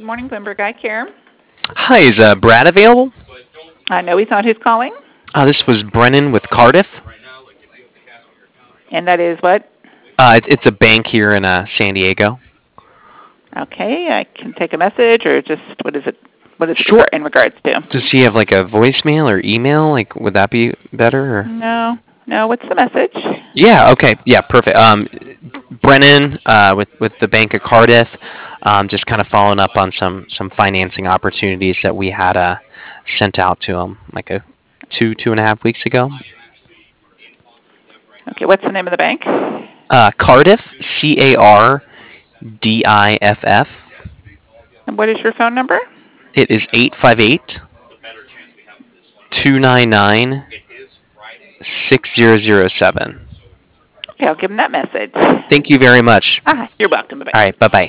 morning, Bloomberg Eye Care. Hi, is Brad available? I know he's not. Who's calling? This was Brennan with Cardiff. And that is what? It's a bank here in San Diego. Okay, I can take a message, or just what is it? What is Sure. it in regards to? Does he have like a voicemail or email? Like, would that be better? Or? No. What's the message? Yeah. Okay. Yeah. Perfect. Brennan with the Bank of Cardiff, just kind of following up on some financing opportunities that we had sent out to him like 2.5 weeks ago. Okay, what's the name of the bank? Cardiff, Cardiff. And what is your phone number? It is 858-299-6007. Okay, I'll give him that message. Thank you very much. You're welcome. Bye-bye. All right, bye-bye.